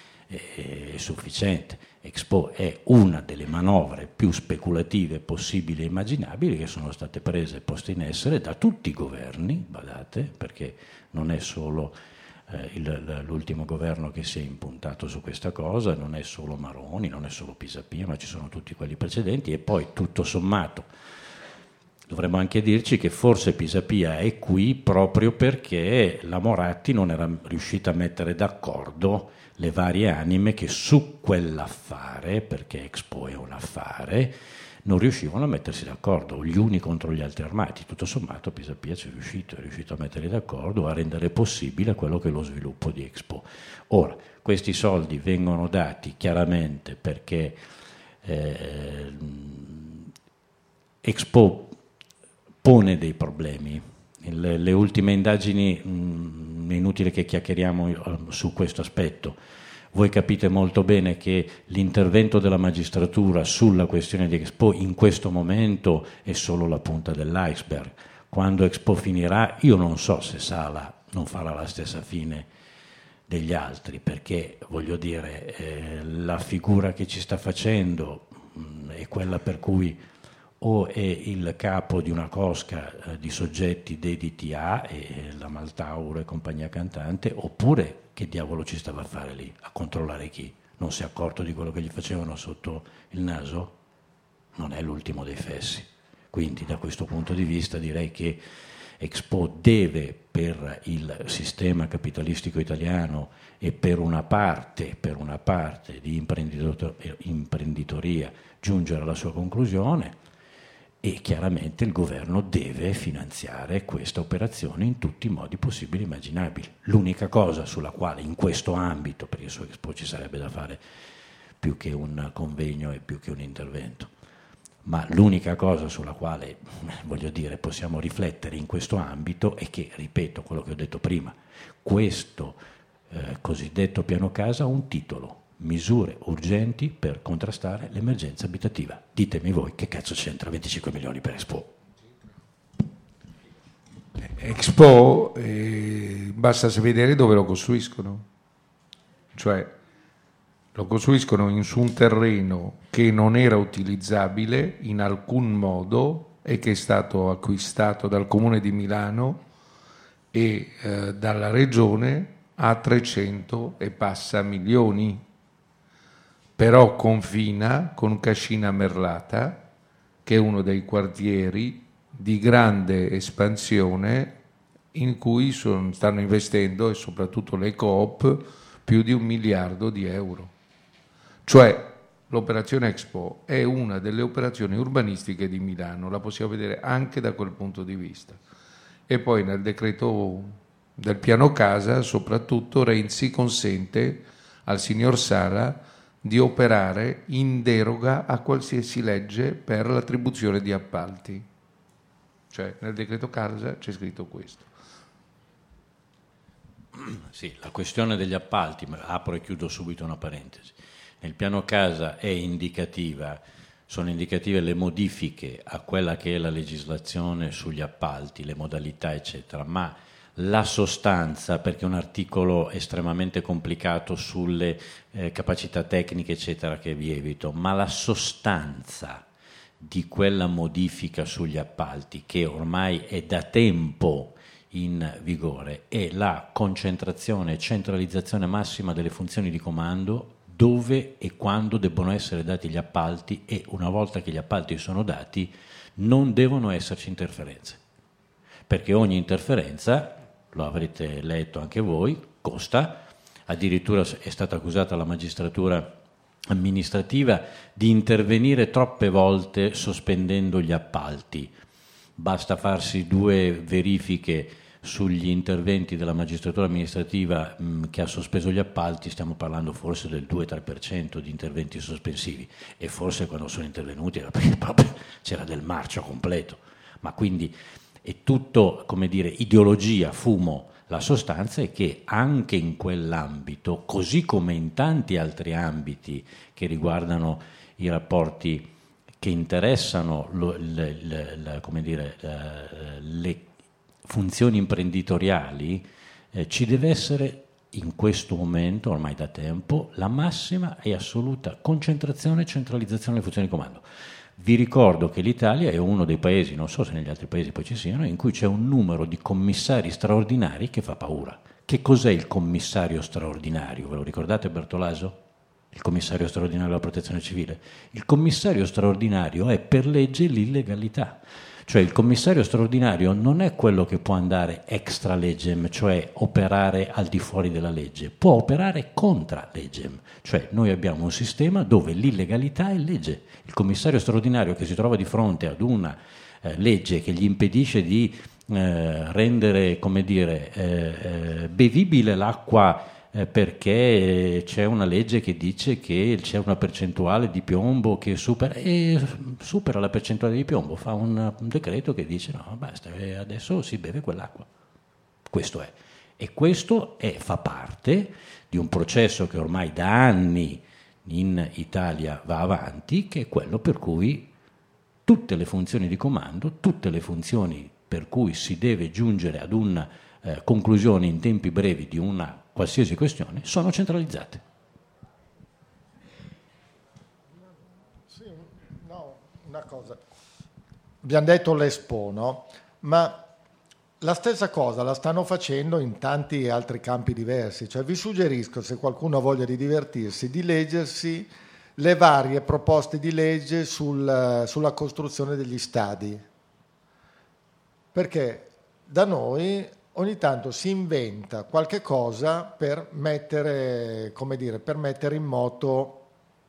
è sufficiente. Expo è una delle manovre più speculative possibili e immaginabili che sono state prese e poste in essere da tutti i governi, badate, perché non è solo l'ultimo governo che si è impuntato su questa cosa, non è solo Maroni, non è solo Pisapia, ma ci sono tutti quelli precedenti e poi tutto sommato dovremmo anche dirci che forse Pisapia è qui proprio perché la Moratti non era riuscita a mettere d'accordo le varie anime che su quell'affare, perché Expo è un affare, non riuscivano a mettersi d'accordo, gli uni contro gli altri armati. Tutto sommato Pisapia è riuscito a mettere d'accordo, a rendere possibile quello che è lo sviluppo di Expo. Ora, questi soldi vengono dati chiaramente perché Expo pone dei problemi. Le ultime indagini, è inutile che chiacchieriamo su questo aspetto, Voi capite molto bene che l'intervento della magistratura sulla questione di Expo in questo momento è solo la punta dell'iceberg. Quando Expo finirà, io non so se Sala non farà la stessa fine degli altri, perché voglio dire, la figura che ci sta facendo è quella per cui o è il capo di una cosca di soggetti dediti a la Maltauro e compagnia cantante, oppure che diavolo ci stava a fare lì? A controllare chi? Non si è accorto di quello che gli facevano sotto il naso? Non è l'ultimo dei fessi. Quindi da questo punto di vista direi che Expo deve, per il sistema capitalistico italiano e per una parte di imprenditoria, giungere alla sua conclusione, e chiaramente il governo deve finanziare questa operazione in tutti i modi possibili e immaginabili. L'unica cosa sulla quale in questo ambito, perché su Expo ci sarebbe da fare più che un convegno e più che un intervento, ma l'unica cosa sulla quale, voglio dire, possiamo riflettere in questo ambito è che, ripeto quello che ho detto prima, questo cosiddetto piano casa ha un titolo: misure urgenti per contrastare l'emergenza abitativa. Ditemi voi che cazzo c'entra 25 milioni per Expo. Expo, basta vedere dove lo costruiscono, cioè lo costruiscono su un terreno che non era utilizzabile in alcun modo e che è stato acquistato dal Comune di Milano e dalla Regione a 300 e passa milioni, però confina con Cascina Merlata, che è uno dei quartieri di grande espansione in cui stanno investendo, e soprattutto le Coop, più di 1 miliardo di euro. Cioè l'operazione Expo è una delle operazioni urbanistiche di Milano, la possiamo vedere anche da quel punto di vista. E poi nel decreto del piano casa, soprattutto, Renzi consente al signor Sala di operare in deroga a qualsiasi legge per l'attribuzione di appalti. Cioè nel decreto casa c'è scritto questo. Sì, la questione degli appalti, apro e chiudo subito una parentesi. Nel piano casa sono indicative le modifiche a quella che è la legislazione sugli appalti, le modalità eccetera, ma la sostanza, perché è un articolo estremamente complicato sulle capacità tecniche eccetera che vi evito, ma la sostanza di quella modifica sugli appalti, che ormai è da tempo in vigore, è la concentrazione e centralizzazione massima delle funzioni di comando, dove e quando debbono essere dati gli appalti, e una volta che gli appalti sono dati non devono esserci interferenze, perché ogni interferenza, lo avrete letto anche voi, costa. Addirittura è stata accusata la magistratura amministrativa di intervenire troppe volte sospendendo gli appalti. Basta farsi 2 verifiche sugli interventi della magistratura amministrativa che ha sospeso gli appalti, stiamo parlando forse del 2-3% di interventi sospensivi, e forse quando sono intervenuti era perché proprio c'era del marcio completo. Ma quindi è tutto, come dire, ideologia, fumo. La sostanza è che anche in quell'ambito, così come in tanti altri ambiti che riguardano i rapporti che interessano le funzioni imprenditoriali, ci deve essere in questo momento, ormai da tempo, la massima e assoluta concentrazione e centralizzazione delle funzioni di comando. Vi ricordo che l'Italia è uno dei paesi, non so se negli altri paesi poi ci siano, in cui c'è un numero di commissari straordinari che fa paura. Che cos'è il commissario straordinario? Ve lo ricordate, Bertolaso? Il commissario straordinario della protezione civile? Il commissario straordinario è per legge l'illegalità. Cioè il commissario straordinario non è quello che può andare extra legem, cioè operare al di fuori della legge, può operare contra legem, cioè noi abbiamo un sistema dove l'illegalità è legge. Il commissario straordinario che si trova di fronte ad una legge che gli impedisce di rendere, come dire, bevibile l'acqua perché c'è una legge che dice che c'è una percentuale di piombo che supera la percentuale di piombo, fa un decreto che dice no, basta, adesso si beve quell'acqua. Questo è. E questo fa parte di un processo che ormai da anni in Italia va avanti, che è quello per cui tutte le funzioni di comando, tutte le funzioni per cui si deve giungere ad una conclusione in tempi brevi di una qualsiasi questione, sono centralizzate. Sì, no, una cosa. Abbiamo detto l'Expo, no? Ma la stessa cosa la stanno facendo in tanti altri campi diversi. Cioè, vi suggerisco, se qualcuno ha voglia di divertirsi, di leggersi le varie proposte di legge sulla costruzione degli stadi. Perché da noi ogni tanto si inventa qualche cosa per mettere, come dire, per mettere in moto,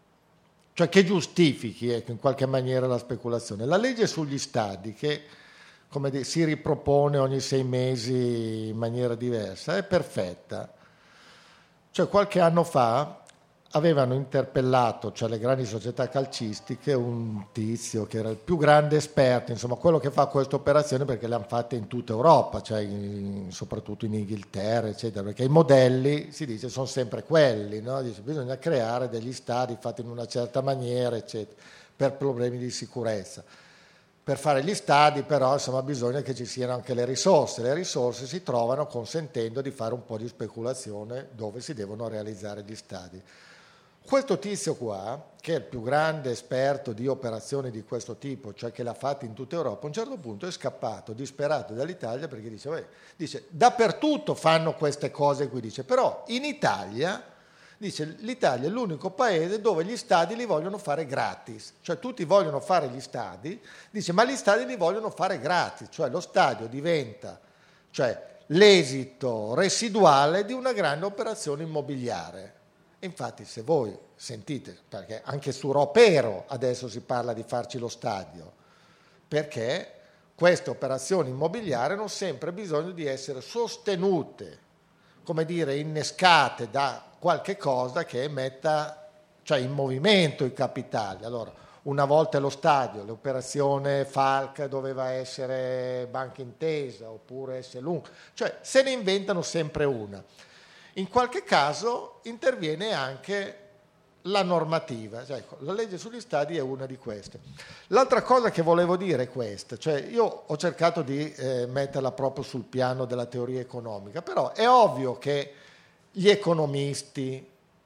cioè che giustifichi in qualche maniera la speculazione. La legge sugli stadi, che come dire, si ripropone ogni 6 mesi in maniera diversa, è perfetta. Cioè qualche anno fa avevano interpellato, cioè le grandi società calcistiche, un tizio che era il più grande esperto, insomma quello che fa queste operazioni, perché le hanno fatte in tutta Europa, cioè soprattutto in Inghilterra, eccetera, perché i modelli, si dice, sono sempre quelli, no? Dice, bisogna creare degli stadi fatti in una certa maniera, eccetera, per problemi di sicurezza. Per fare gli stadi però insomma bisogna che ci siano anche le risorse si trovano consentendo di fare un po' di speculazione dove si devono realizzare gli stadi. Questo tizio qua, che è il più grande esperto di operazioni di questo tipo, cioè che l'ha fatta in tutta Europa, a un certo punto è scappato disperato dall'Italia perché dice dappertutto fanno queste cose qui, dice, però in Italia, dice, l'Italia è l'unico paese dove gli stadi li vogliono fare gratis, cioè tutti vogliono fare gli stadi, dice, ma gli stadi li vogliono fare gratis, cioè lo stadio diventa, cioè l'esito residuale di una grande operazione immobiliare. Infatti se voi sentite, perché anche su Ropero adesso si parla di farci lo stadio, perché queste operazioni immobiliari hanno sempre bisogno di essere sostenute, come dire, innescate da qualche cosa che metta, cioè, in movimento i capitali. Allora, una volta lo stadio, l'operazione Falca doveva essere Banca Intesa oppure Esselunga, cioè se ne inventano sempre una. In qualche caso interviene anche la normativa, cioè, la legge sugli stadi è una di queste. L'altra cosa che volevo dire è questa, cioè io ho cercato di metterla proprio sul piano della teoria economica, però è ovvio che gli economisti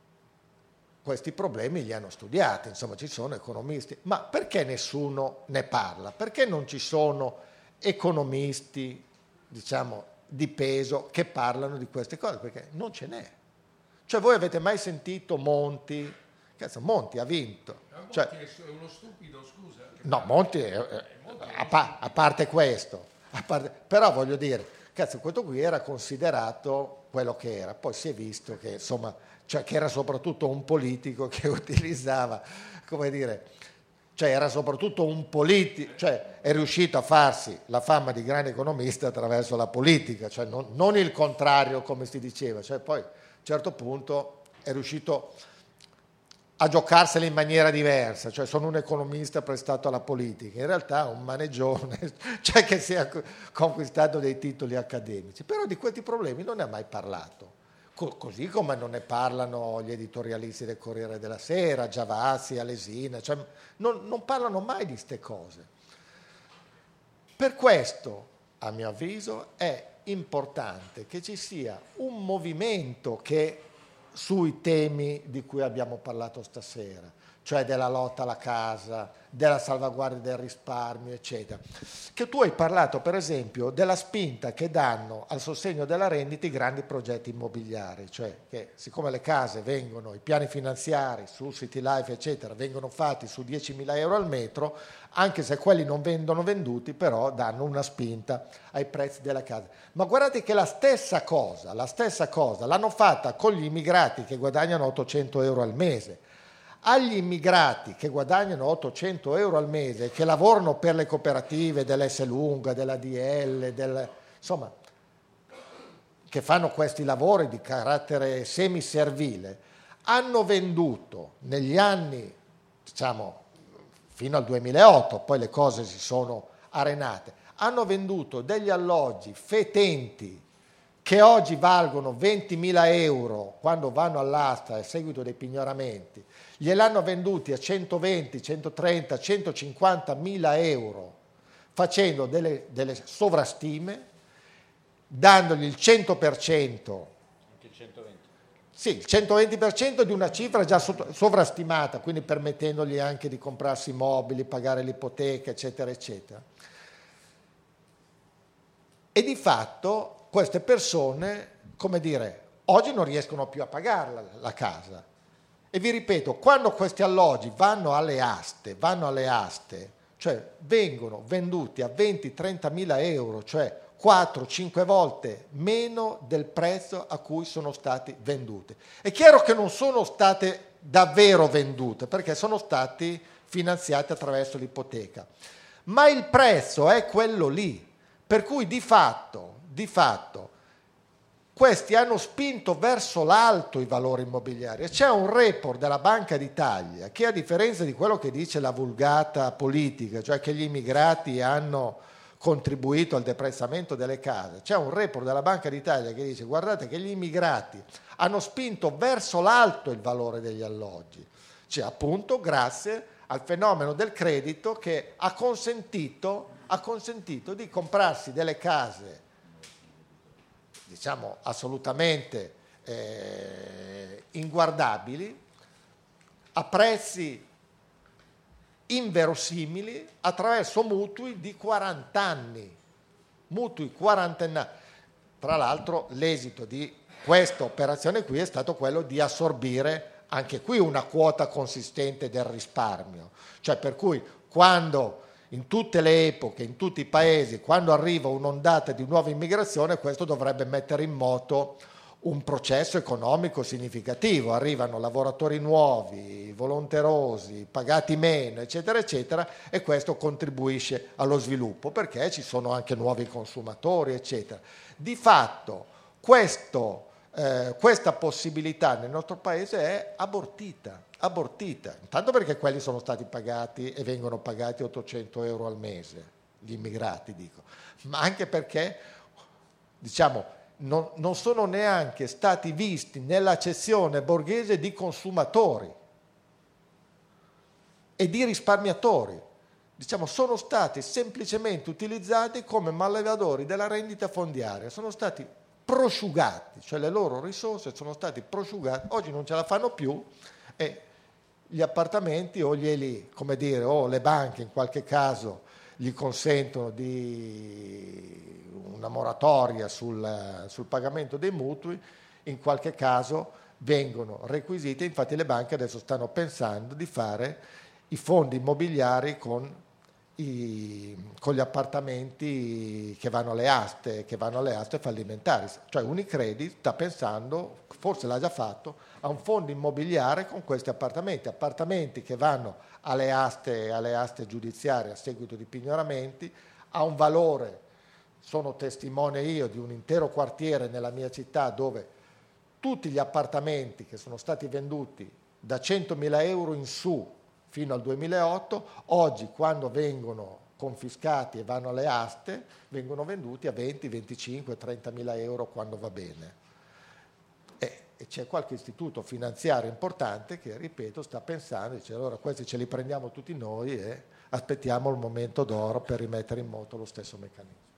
questi problemi li hanno studiati, insomma ci sono economisti, ma perché nessuno ne parla? Perché non ci sono economisti, diciamo, di peso che parlano di queste cose? Perché non ce n'è. Cioè voi avete mai sentito Monti? Cazzo, Monti ha vinto. Cioè, Monti è uno stupido, scusa. No, Monti, a parte questo, però voglio dire, cazzo, questo qui era considerato quello che era, poi si è visto che insomma, cioè che era soprattutto un politico che utilizzava, come dire, cioè era soprattutto un politico, cioè è riuscito a farsi la fama di grande economista attraverso la politica, cioè non il contrario come si diceva, cioè poi a un certo punto è riuscito a giocarsela in maniera diversa, cioè sono un economista prestato alla politica, in realtà un maneggione, cioè che si è conquistato dei titoli accademici, però di questi problemi non ne ha mai parlato. Così come non ne parlano gli editorialisti del Corriere della Sera, Giavazzi, Alesina, cioè non parlano mai di ste cose. Per questo, a mio avviso, è importante che ci sia un movimento che sui temi di cui abbiamo parlato stasera, cioè della lotta alla casa, della salvaguardia del risparmio, eccetera. Che tu hai parlato, per esempio, della spinta che danno al sostegno della rendita i grandi progetti immobiliari, cioè che siccome le case vengono, i piani finanziari su City Life, eccetera, vengono fatti su 10.000 euro al metro, anche se quelli non vengono venduti, però danno una spinta ai prezzi della casa. Ma guardate che la stessa cosa l'hanno fatta con gli immigrati che guadagnano 800 euro al mese. Agli immigrati che guadagnano 800 euro al mese, che lavorano per le cooperative dell'Esselunga, della DL, insomma, che fanno questi lavori di carattere semiservile, hanno venduto negli anni, diciamo, fino al 2008, poi le cose si sono arenate, hanno venduto degli alloggi fetenti che oggi valgono 20.000 euro quando vanno all'asta a seguito dei pignoramenti, gliel'hanno venduti a 120, 130, 150.000 euro facendo delle sovrastime, dandogli il 100%, sì, il 120% di una cifra già sovrastimata, quindi permettendogli anche di comprarsi mobili, pagare l'ipoteca, eccetera, eccetera. E di fatto queste persone, come dire, oggi non riescono più a pagare la casa. E vi ripeto, quando questi alloggi vanno alle aste, cioè vengono venduti a 20-30.000 euro, cioè 4-5 volte meno del prezzo a cui sono stati venduti. È chiaro che non sono state davvero vendute, perché sono stati finanziati attraverso l'ipoteca, ma il prezzo è quello lì. Per cui di fatto questi hanno spinto verso l'alto i valori immobiliari. C'è un report della Banca d'Italia che, a differenza di quello che dice la vulgata politica, cioè che gli immigrati hanno contribuito al deprezzamento delle case, c'è un report della Banca d'Italia che dice: guardate che gli immigrati hanno spinto verso l'alto il valore degli alloggi, cioè appunto grazie al fenomeno del credito che ha consentito di comprarsi delle case, diciamo assolutamente inguardabili, a prezzi inverosimili, attraverso mutui di 40 anni. Tra l'altro l'esito di questa operazione qui è stato quello di assorbire anche qui una quota consistente del risparmio, cioè per cui quando in tutte le epoche, in tutti i paesi, quando arriva un'ondata di nuova immigrazione, questo dovrebbe mettere in moto un processo economico significativo. Arrivano lavoratori nuovi, volonterosi, pagati meno, eccetera, eccetera, e questo contribuisce allo sviluppo, perché ci sono anche nuovi consumatori, eccetera. Di fatto, questa possibilità nel nostro paese è abortita, intanto perché quelli sono stati pagati e vengono pagati 800 euro al mese, gli immigrati dico, ma anche perché diciamo non sono neanche stati visti nell'accezione borghese di consumatori e di risparmiatori, diciamo sono stati semplicemente utilizzati come mallevatori della rendita fondiaria, sono stati prosciugati, cioè le loro risorse sono state prosciugate, oggi non ce la fanno più e gli appartamenti o o le banche in qualche caso gli consentono di una moratoria sul pagamento dei mutui, in qualche caso vengono requisiti, infatti le banche adesso stanno pensando di fare i fondi immobiliari con gli appartamenti che vanno alle aste fallimentari, cioè Unicredit sta pensando, forse l'ha già fatto, a un fondo immobiliare con questi appartamenti che vanno alle aste giudiziarie a seguito di pignoramenti, ha un valore, sono testimone io di un intero quartiere nella mia città dove tutti gli appartamenti che sono stati venduti da 100.000 euro in su fino al 2008, oggi quando vengono confiscati e vanno alle aste, vengono venduti a 20, 25, 30.000 euro quando va bene. E c'è qualche istituto finanziario importante che, ripeto, sta pensando, dice allora questi ce li prendiamo tutti noi e aspettiamo il momento d'oro per rimettere in moto lo stesso meccanismo.